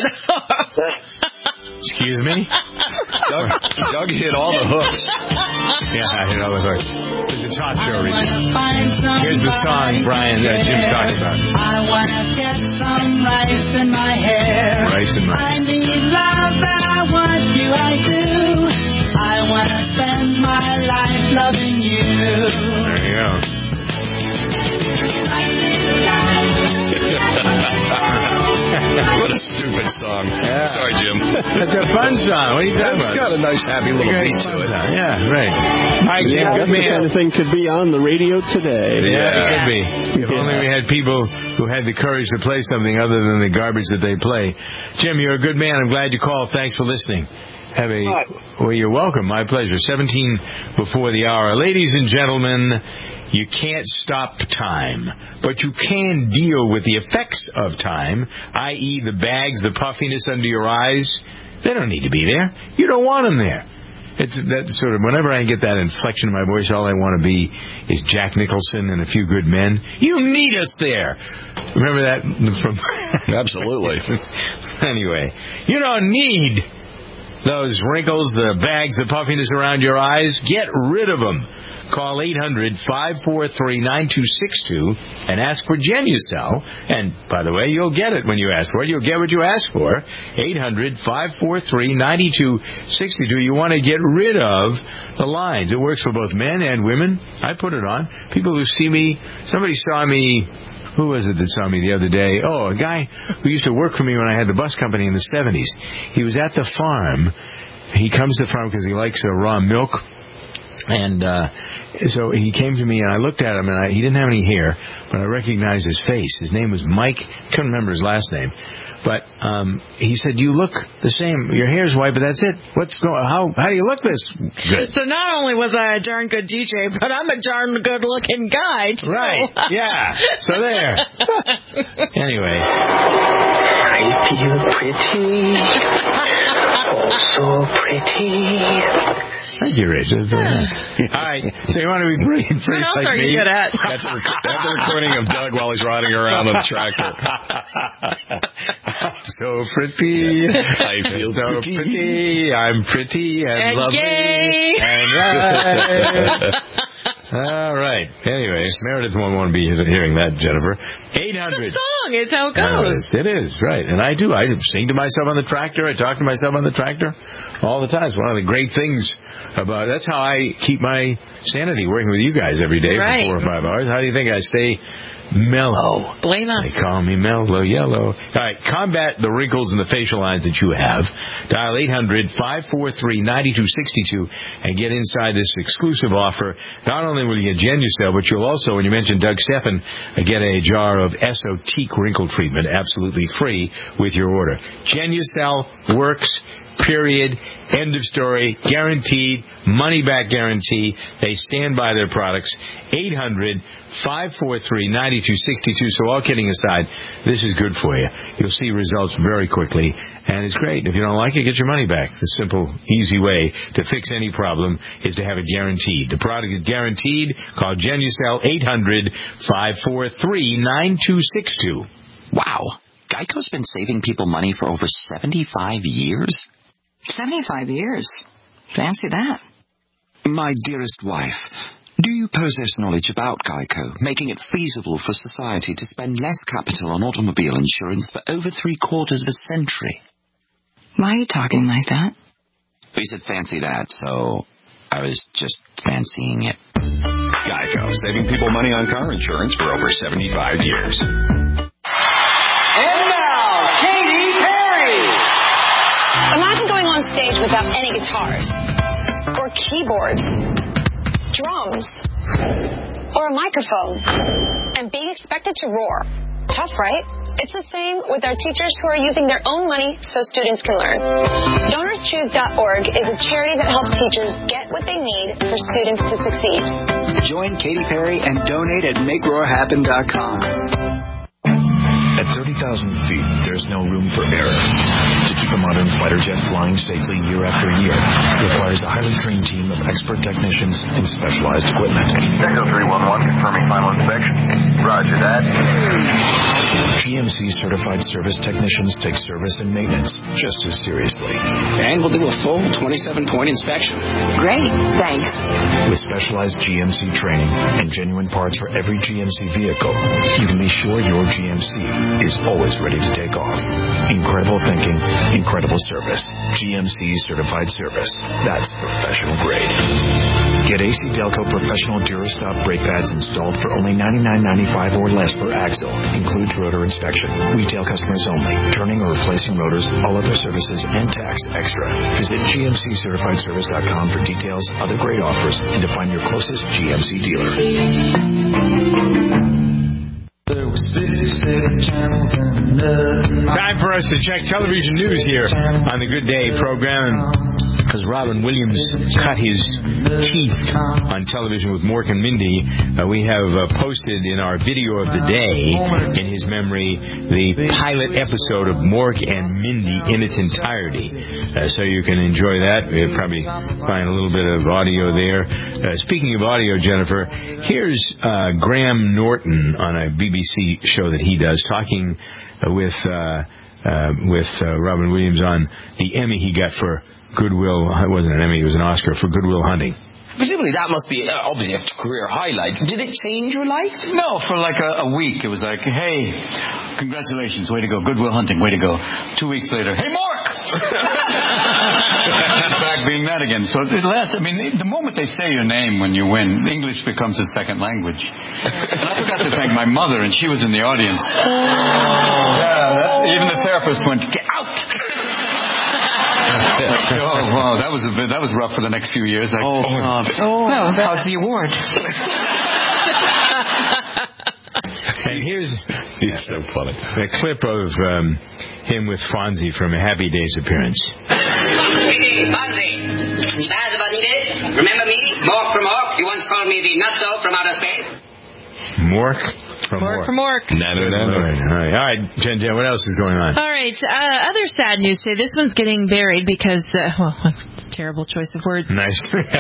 Excuse me? Doug, Doug hit all the hooks. Yeah, I hit all the hooks. It's a talk show, Richard. Here's the song Brian uh, Jim's talking about. I want to get some rice in my hair. Rice in my hair. I need love and I want you, I do. I want to spend my life loving you. There you go. What a stupid song. Yeah. Sorry, Jim. It's a fun song. What are you talking it's about? It's got a nice, happy little beat to it. Song. Yeah, right. Mike, yeah, that kind of thing could be on the radio today. Yeah, yeah. it could be. If yeah. only we had people who had the courage to play something other than the garbage that they play. Jim, you're a good man. I'm glad you called. Thanks for listening. Have a well, you're welcome. My pleasure. seventeen before the hour. Ladies and gentlemen, you can't stop time, but you can deal with the effects of time, that is the bags, the puffiness under your eyes. They don't need to be there. You don't want them there. It's that sort of, whenever I get that inflection in my voice, all I want to be is Jack Nicholson and A Few Good Men. You need us there. Remember that from... Absolutely. Anyway, you don't need those wrinkles, the bags, the puffiness around your eyes. Get rid of them. Call eight hundred, five four three, nine two six two and ask for Genucel. And, by the way, you'll get it when you ask for it. You'll get what you ask for. eight hundred, five four three, nine two six two. You want to get rid of the lines. It works for both men and women. I put it on. People who see me, somebody saw me, who was it that saw me the other day? Oh, a guy who used to work for me when I had the bus company in the seventies. He was at the farm. He comes to the farm because he likes uh, raw milk. And uh, so he came to me, and I looked at him, and I, he didn't have any hair, but I recognized his face. His name was Mike. I couldn't remember his last name. But um, he said, "You look the same. Your hair's white, but that's it. What's going? How how do you look this good?" So not only was I a darn good D J, but I'm a darn good looking guy too. Right? Yeah. So there. Anyway, I feel pretty, oh so pretty. Thank you, Rich. All right. So you want to be pretty, pretty what else like are me? you good at? That's a, rec- that's a recording of Doug while he's riding around on the tractor. So pretty. I feel so pretty. pretty. I'm pretty and, and lovely. Gay. And right. All right. Anyway, Meredith won't want to be hearing that, Jennifer. eight hundred. It's a song. It's how it goes. Uh, it is, right. And I do. I sing to myself on the tractor. I talk to myself on the tractor all the time. It's one of the great things about, that's how I keep my sanity working with you guys every day right. for four or five hours. How do you think I stay Mellow. Blame us. They call me Mellow Yellow. All right, combat the wrinkles and the facial lines that you have. Dial eight hundred, five four three, nine two six two and get inside this exclusive offer. Not only will you get Genucel, but you'll also, when you mention Doug Steffen, get a jar of Esotique wrinkle treatment absolutely free with your order. Genucel works, period. End of story. Guaranteed. Money back guarantee. They stand by their products. eight hundred, five four three, nine two six two. So all kidding aside, this is good for you. You'll see results very quickly. And it's great. If you don't like it, get your money back. The simple, easy way to fix any problem is to have it guaranteed. The product is guaranteed. Call Genucel eight hundred, five four three, nine two six two. Wow. Geico's been saving people money for over seventy-five years? seventy-five years. Fancy that. My dearest wife, do you possess knowledge about Geico, making it feasible for society to spend less capital on automobile insurance for over three quarters of a century? Why are you talking like that? You said fancy that, so I was just fancying it. Geico, saving people money on car insurance for over seventy-five years. And now, Katy Perry! Imagine going on stage without any guitars, or keyboards, drums, or a microphone, and being expected to roar. Tough, right? It's the same with our teachers who are using their own money so students can learn. Donors Choose dot org is a charity that helps teachers get what they need for students to succeed. Join Katy Perry and donate at make roar happen dot com. At thirty thousand feet, there's no room for error. To keep a modern fighter jet flying safely year after year requires a highly trained team of expert technicians and specialized equipment. Echo three one one confirming final inspection. Roger that. G M C certified service technicians take service and maintenance just as seriously. And we'll do a full twenty-seven point inspection. Great, thanks. With specialized G M C training and genuine parts for every G M C vehicle, you can be sure your G M C is always ready to take off. Incredible thinking, incredible service. G M C certified service. That's professional grade. Get A C Delco professional Durastop brake pads installed for only ninety-nine ninety-five or less per axle. Includes rotor inspection. Retail customers only. Turning or replacing rotors, all other services, and tax extra. Visit G M C certified service dot com for details, other great offers, and to find your closest G M C dealer. Time for us to check television news here on the Good Day program. Because Robin Williams cut his teeth on television with Mork and Mindy, uh, we have uh, posted in our video of the day, in his memory, the pilot episode of Mork and Mindy in its entirety. Uh, so you can enjoy that. We'll probably find a little bit of audio there. Uh, speaking of audio, Jennifer, here's uh, Graham Norton on a B B C show that he does, talking uh, with uh, uh, with uh, Robin Williams on the Emmy he got for Goodwill. It wasn't an Emmy, it was an Oscar for Goodwill Hunting. Presumably that must be uh, obviously a career highlight. Did it change your life? No, for like a, a week. It was like, hey, congratulations, way to go. Goodwill Hunting, way to go. Two weeks later, hey, Mark! It's back being that again. So it lasts, I mean, the moment they say your name when you win, English becomes a second language. And I forgot to thank my mother, and she was in the audience. Yeah, that's, even the therapist went, get out! Oh, wow, that was a bit, that was rough for the next few years. Like, oh, God. Oh, well, how's the award? And here's it's so funny. a clip of um, him with Fonzie from a Happy Days appearance. Hey, Fonzie. Spaz about it? Remember me? Mork from Mork? You once called me the nutso from outer space. Mork from Mork Mork. from Mork. No, no, no, no. All right, all right, Jen, Jen, what else is going on? All right, uh, other sad news today. This one's getting buried because, uh, well, it's a terrible choice of words. Nice.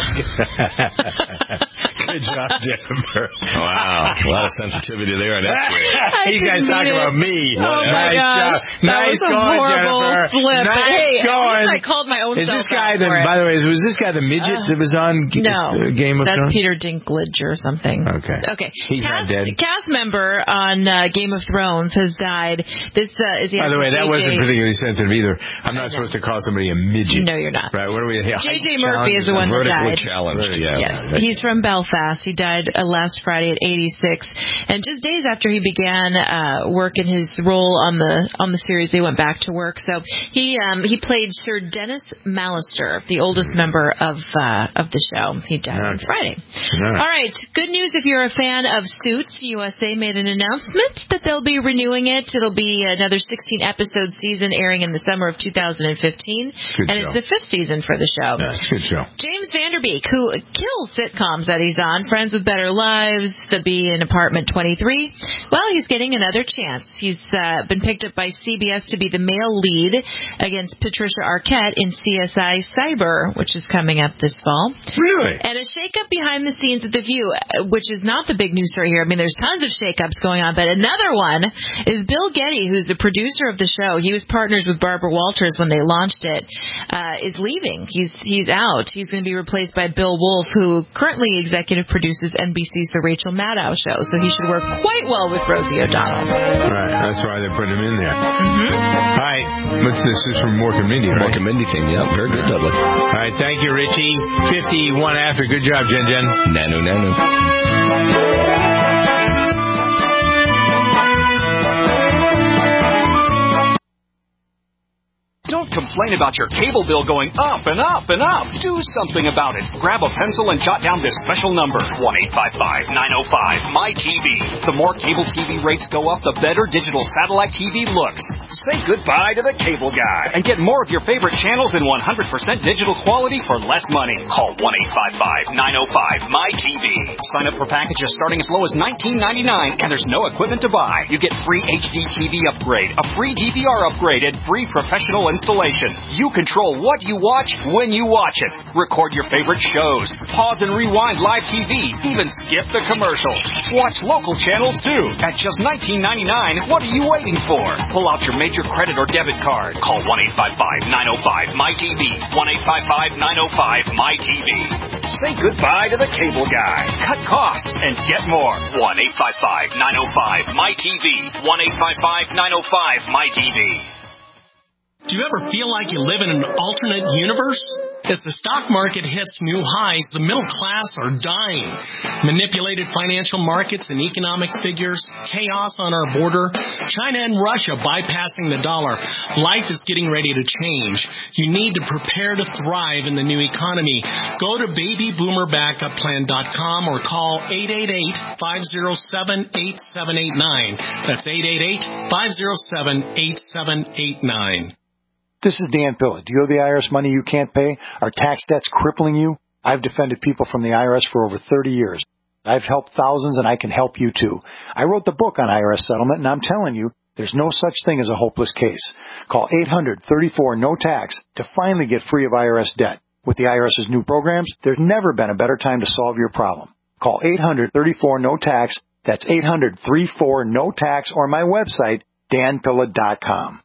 Good job, Jennifer. Wow, a lot of sensitivity there. That's You guys talking about me. Oh, my nice gosh. job. That Nice was a going, horrible Jennifer. flip. Nice But hey, going. at least I called my own Is self this guy out the, for it. by the way, was this guy the midget Uh, that was on G- No, uh, Game of that's Thrones? Peter Dinklage or something. Okay. Okay. He's cast, not dead. Cast members member on uh, Game of Thrones has died. This uh, is By the way, J J. that wasn't particularly sensitive either. I'm not supposed to call somebody a midget. No, you're not. Right? What are we? J J. Murphy is the one that died. Challenged, yeah. Yes. He's from Belfast. He died uh, last Friday at eighty-six, and just days after he began uh, work in his role on the on the series, they went back to work. So he um, he played Sir Dennis Mallister, the oldest member of uh, of the show. He died on Friday. Right. All right. Good news if you're a fan of Suits. U S A made an announcement that they'll be renewing it. It'll be another sixteen episode season airing in the summer of two thousand fifteen, Good and show. it's the fifth season for the show. Yeah, it's a good show. James Vanderbeek, who kills sitcoms that he's on, Friends with Better Lives, The Bee in Apartment twenty-three. Well, he's getting another chance. He's uh, been picked up by C B S to be the male lead against Patricia Arquette in C S I Cyber, which is coming up this fall. Really? And a shakeup behind the scenes at The View, which is not the big news story here. I mean, there's tons of shakeups going on, but another one is Bill Getty, who's the producer of the show. He was partners with Barbara Walters when they launched it. Uh, is leaving. He's he's out. He's going to be replaced by Bill Wolfe, who currently executive produces N B C's The Rachel Maddow Show. So he should work quite well with Rosie O'Donnell. Right. That's why they're putting him in there. Mm-hmm. All right. What's this? This is from Mork and Mindy, right? Mork and Mindy thing. Yeah, very good, Dudley. All right. Thank you, Richie. fifty-one after. Good job, Jen Jen. Nanu, nanu. Don't complain about your cable bill going up and up and up. Do something about it. Grab a pencil and jot down this special number, one eight five five, nine oh five, M Y T V. The more cable T V rates go up, the better digital satellite T V looks. Say goodbye to the cable guy and get more of your favorite channels in one hundred percent digital quality for less money. Call one eight five five, nine oh five, M Y T V. Sign up for packages starting as low as nineteen ninety-nine, and there's no equipment to buy. You get free H D T V upgrade, a free D V R upgrade, and free professional installation. You control what you watch when you watch it. Record your favorite shows. Pause and rewind live T V. Even skip the commercials. Watch local channels too. At just nineteen ninety-nine, what are you waiting for? Pull out your major credit or debit card. Call one eight five five, nine oh five, M Y T V. one eight five five, nine oh five, M Y T V. Say goodbye to the cable guy. Cut costs and get more. one eight five five, nine oh five, M Y T V. one eight five five, nine oh five, M Y T V. Do you ever feel like you live in an alternate universe? As the stock market hits new highs, the middle class are dying. Manipulated financial markets and economic figures, chaos on our border, China and Russia bypassing the dollar. Life is getting ready to change. You need to prepare to thrive in the new economy. Go to baby boomer backup plan dot com or call eight eight eight, five oh seven, eight seven eight nine. That's eight eight eight, five oh seven, eight seven eight nine. This is Dan Pilla. Do you owe the I R S money you can't pay? Are tax debts crippling you? I've defended people from the I R S for over thirty years. I've helped thousands, and I can help you too. I wrote the book on I R S settlement, and I'm telling you, there's no such thing as a hopeless case. Call eight hundred, thirty-four, no tax to finally get free of I R S debt. With the IRS's new programs, there's never been a better time to solve your problem. Call eight hundred, thirty-four, no tax. That's eight hundred, thirty-four, no tax, or my website, dan pilla dot com.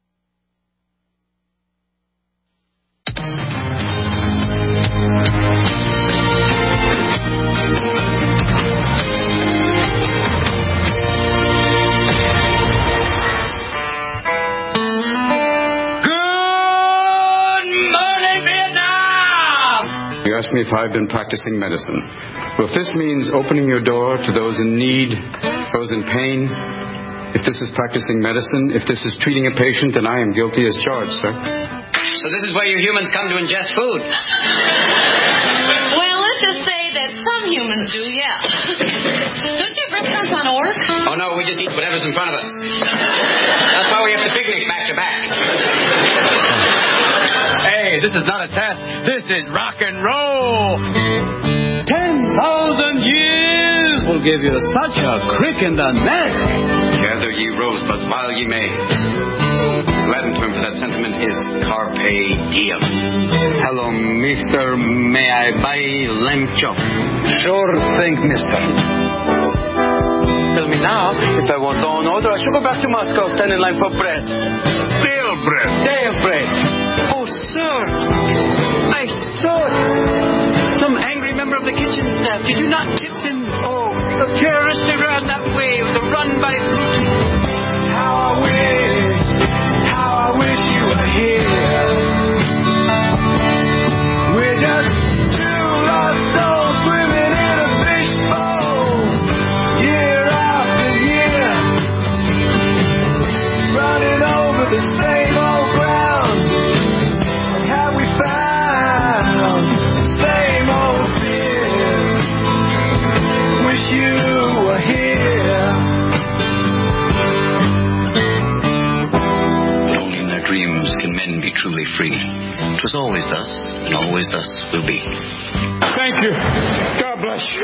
You asked me if I've been practicing medicine. Well, if this means opening your door to those in need, those in pain, if this is practicing medicine, if this is treating a patient, then I am guilty as charged, sir. So this is where you humans come to ingest food. Well, let's just say that some humans do, yeah. Don't you have restaurants on Orc? Oh, no, we just eat whatever's in front of us. That's why we have to picnic back to back. Hey, this is not a test. This is rock and roll. Ten thousand years will give you such a crick in the neck. Gather ye rosebuds while ye may. Latin term for that sentiment is carpe diem. Hello, mister. May I buy lamb chop? Sure thing, mister. Tell me now, if I want on order, I should go back to Moscow, stand in line for bread. Stale bread. Stale bread. Oh, sir. I thought some angry member of the kitchen staff. Did you not tip him? Oh, the terrorist arrest. run that way. It was a run by routine. How I wish, how I wish you were here. We're just two lost souls swimming in a fishbowl, year after year, running over the same old ground. Have we found the same old fear? Wish you were here. Only in their dreams can men be truly free. It was always thus, and always thus will be. Thank you. God bless you.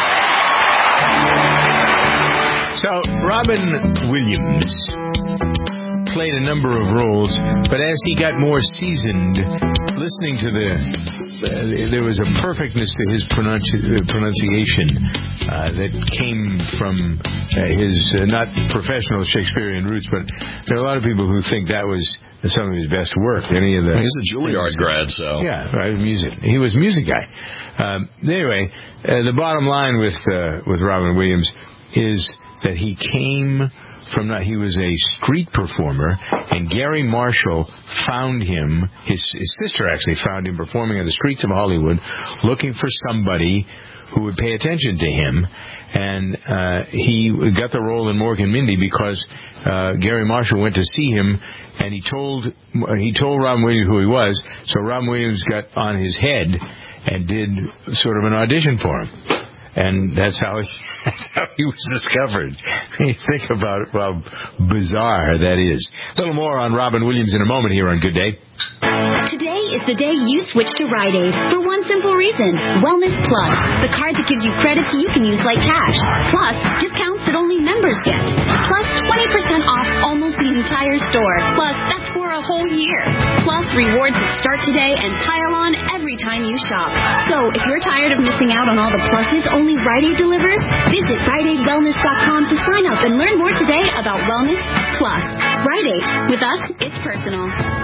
So, Robin Williams played a number of roles, but as he got more seasoned, listening to the, uh, there was a perfectness to his pronunci- uh, pronunciation uh, that came from uh, his uh, not professional Shakespearean roots, but there are a lot of people who think that was some of his best work. Any of the he's a Juilliard grad, so yeah, right, music. He was a music guy. Um, anyway, uh, the bottom line with uh, with Robin Williams is that he came from that he was a street performer, and Gary Marshall found him, his, his sister actually found him performing on the streets of Hollywood, looking for somebody who would pay attention to him, and uh, he got the role in Mork and Mindy because uh, Gary Marshall went to see him, and he told he told Robin Williams who he was, so Robin Williams got on his head and did sort of an audition for him. And that's how, he, that's how he was discovered. You think about how bizarre that is. A little more on Robin Williams in a moment here on Good Day. Today is the day you switch to Rite Aid for one simple reason. Wellness Plus, the card that gives you credits you can use like cash. Plus, discounts that only members get. Plus, twenty percent off almost the entire store. Plus, that's for a whole year. Plus, rewards that start today and pile on every time you shop. So, if you're tired of missing out on all the pluses only Rite Aid delivers, visit Rite Aid Wellness dot com to sign up and learn more today about Wellness Plus. Rite Aid. With us, it's personal.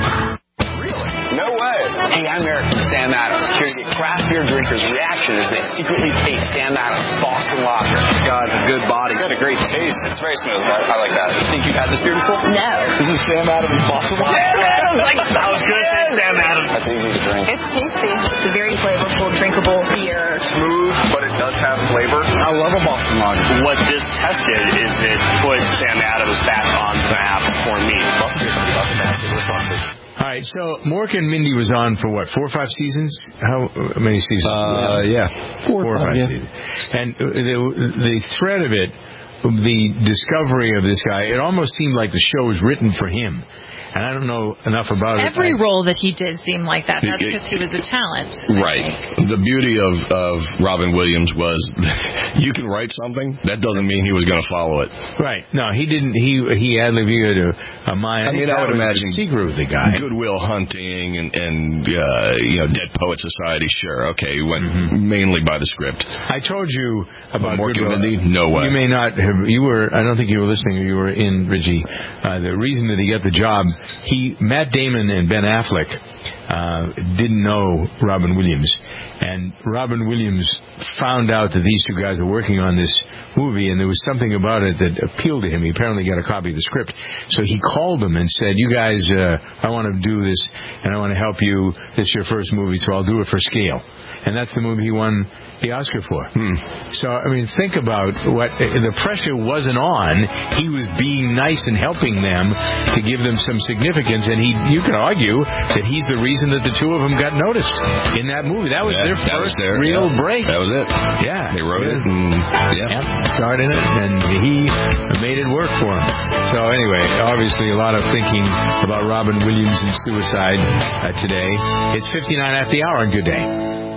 No way. Hey, I'm Eric from Sam Adams. Here to get craft beer drinkers' reaction as they secretly taste Sam Adams Boston Lager. It's got a good body. It's got a great taste. It's very smooth. I, I like that. You think you've had this beer before? No. This is Sam Adams Boston Lager. Sam Adams! Like, I was going to say Sam Adams. That's easy to drink. It's tasty. It's a very flavorful, drinkable beer. Smooth, but it does have flavor. I love a Boston Lager. What this tested is it put Sam Adams back on the map for me. Love beer. Love the map. It was fun. All right, so Mork and Mindy was on for what, four or five seasons? How many seasons? Uh, yeah. Four, four or five, five yeah. seasons. And the, the thread of it, the discovery of this guy, it almost seemed like the show was written for him. And I don't know enough about Every it. Every role that he did seemed like that. That's because he was a talent. Right. The beauty of, of Robin Williams was you can write something, that doesn't mean he was going to follow it. Right. No, he didn't. He he had a, a mind. I mean, I would imagine secret with the guy. Good Will Hunting and, and uh, you know, Dead Poet Society, sure. Okay, went mm-hmm. mainly by the script. I told you about Mork Good and Mindy? No way. You may not have. You were, I don't think you were listening. You were in, Richie. Uh, the reason that he got the job, he Matt Damon and Ben Affleck uh, didn't know Robin Williams, and Robin Williams found out that these two guys were working on this movie, and there was something about it that appealed to him. He apparently got a copy of the script, so he called them and said, "You guys, uh, I want to do this, and I want to help you. This is your first movie, so I'll do it for scale." And that's the movie he won the Oscar for. Hmm. So, I mean, think about what the pressure wasn't on. He was being nice and helping them to give them some significance, and he, you could argue that he's the reason that the two of them got noticed in that movie. That was yeah, their that first was their, real yeah, break. That was it. Yeah. They wrote yeah. it and yeah. yeah, starred in it, and he made it work for him. So anyway, obviously a lot of thinking about Robin Williams and suicide uh, today. It's fifty-nine after the hour on Good Day.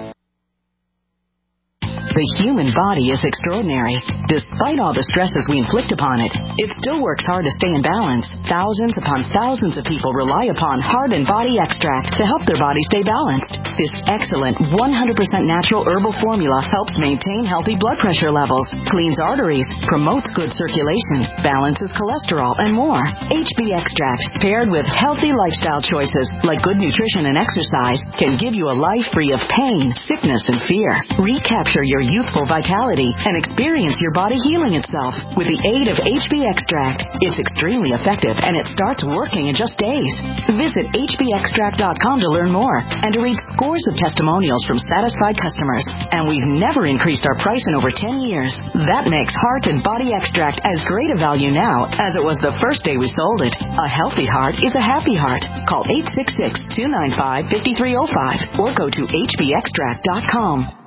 The human body is extraordinary. Despite all the stresses we inflict upon it, it still works hard to stay in balance. Thousands upon thousands of people rely upon Heart and Body Extract to help their body stay balanced. This excellent one hundred percent natural herbal formula helps maintain healthy blood pressure levels, cleans arteries, promotes good circulation, balances cholesterol, and more. H B Extract, paired with healthy lifestyle choices like good nutrition and exercise, can give you a life free of pain, sickness, and fear. Recapture your youthful vitality and experience your body healing itself with the aid of H B Extract. It's extremely effective and it starts working in just days. Visit H B extract dot com to learn more and to read scores of testimonials from satisfied customers. And we've never increased our price in over ten years. That makes Heart and Body Extract as great a value now as it was the first day we sold it. A healthy heart is a happy heart. Call eight six six, two nine five, five three zero five or go to H B extract dot com.